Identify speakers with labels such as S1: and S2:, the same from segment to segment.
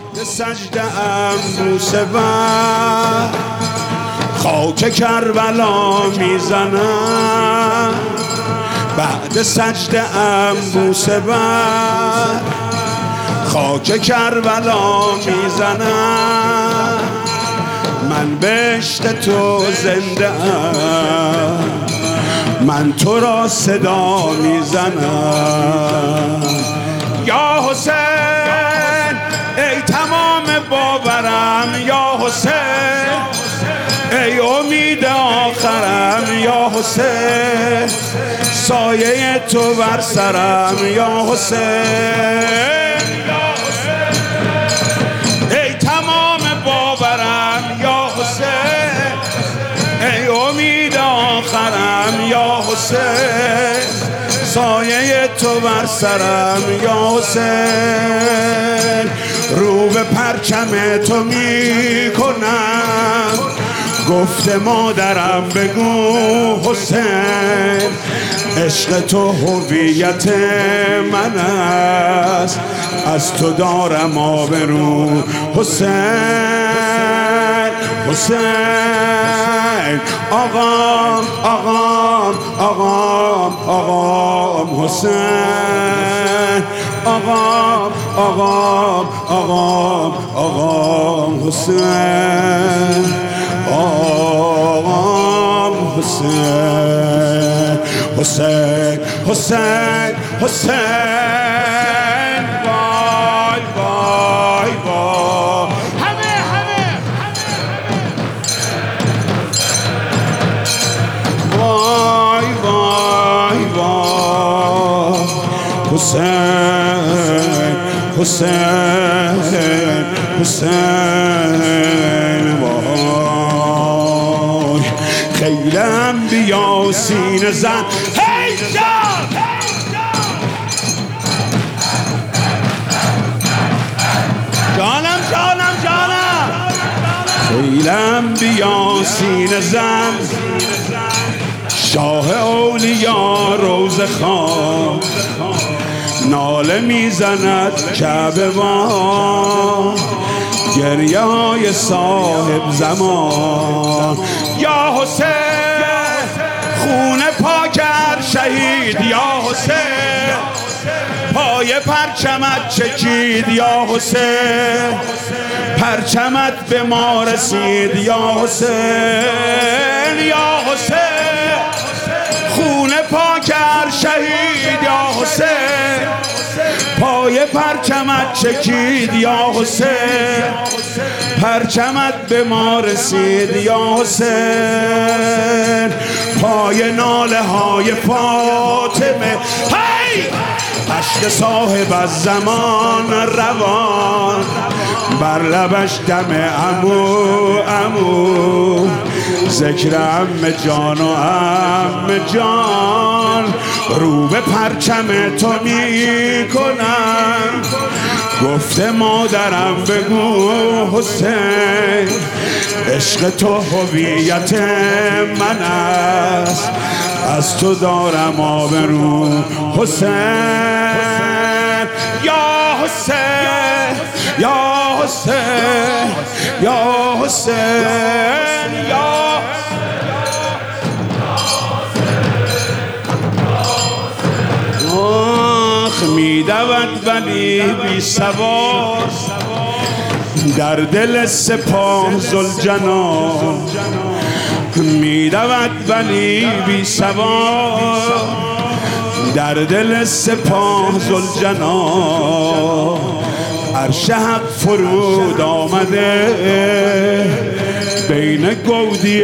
S1: سجده ام بوسه بر خاک کربلا میزنم، بعد سجده ام بوسه بر خاک کربلا میزنم. من به عشق تو زنده ام، من تو را صدا میزنم. یا حسین ای تمام باورم، یا حسین ای امید آخرم، یا حسین سایه تو بر سرم، یا حسین ای تمام باورم، یا حسین ای امید آخرم، یا حسین سایه تو بر سرم، یا حسین رو به پرچم تو می کنم، گفت مادرم بگو حسین عشق تو هویت من است، از تو دارم آبرو حسین. حسین آقام آقام آقام آقام حسین آقام آقام آقام آقام حسین آقام حسین حسین حسین حسین وای وای وای همه وای وای وای حسین حسین حسین وای خیل انبیا سینه زن هی جان جانم جانم جانم خیل انبیا سینه زن شاه اولیا روز خواب ناله میزند کعبه ما گریه های صاحب زمان. یا حسین خون پاکر شهید، یا حسین پای پرچمت چکید، یا حسین پرچمت به ما رسید، یا حسین یا حسین خون پاکر شهید، یا حسین پای پرچمت چکید، یا حسین پرچمت به ما رسید، یا حسین پای ناله های فاطمه هی عشق صاحب از زمان روان بر لبش دم عمو عمو ذکر عم جان و عم جان رو به پرچم تو می کنم گفت مادرم بگو حسین عشق تو هویت من است از تو دارم آبرو حسین یا حسین یا حسین یا حسین یا میدود ولی بی سوار در دل سپاه ذوالجلال میدود ولی بی سوار در دل سپاه ذوالجلال عرش حق فرود آمده بین گودی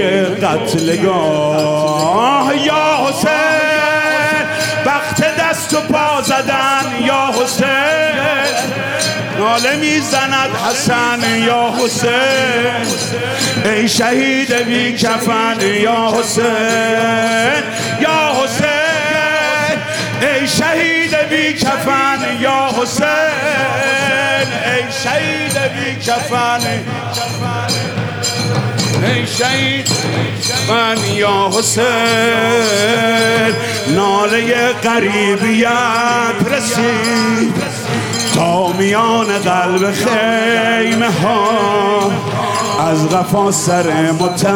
S1: قتلگاه یا حسین وقت دست و پا زدن یا حسین ناله میزند حسن یا حسین ای شهید بی کفن یا حسین یا حسین ای شهید بی کفن یا حسین ای شهید بی کفن ای شهید من یا حسین ناله قریبیت رسید تا میان قلب خیمه ها از قفا سر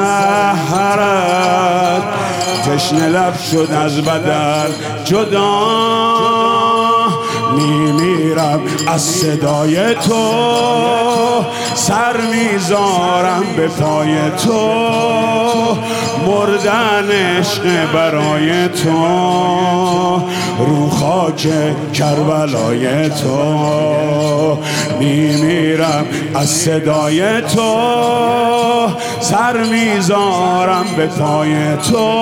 S1: مطهرت تشنه لب شد از بدن جدا میمیرم از صدای تو سر میذارم به پای تو مردن عشق برای تو رو خاک کربلای تو میمیرم از صدای تو سر میذارم به پای تو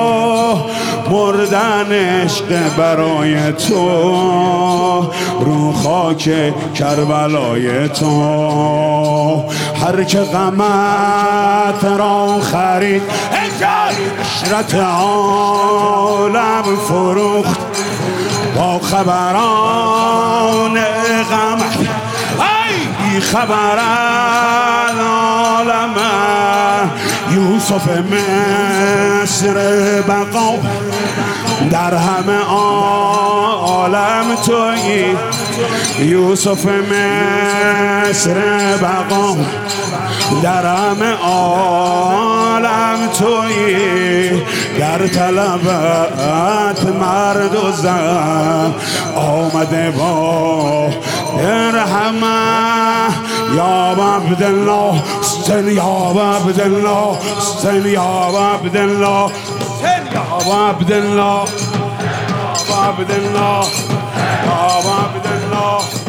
S1: مردن عشق برای تو رو خاک کربلای تو هر که غمت را خرید عشرت عالم فروخت با خبران غمت ای خبران عالم یوسف مصر بقا در همه عالم تویی یوسف مصر بقا در همه عالم تویی در طلبت مرد و زن آمده با درهمه یا عبدالله استن یا عبدالله استن یا عبدالله یا عبدالله یا عبدالله یا عبدالله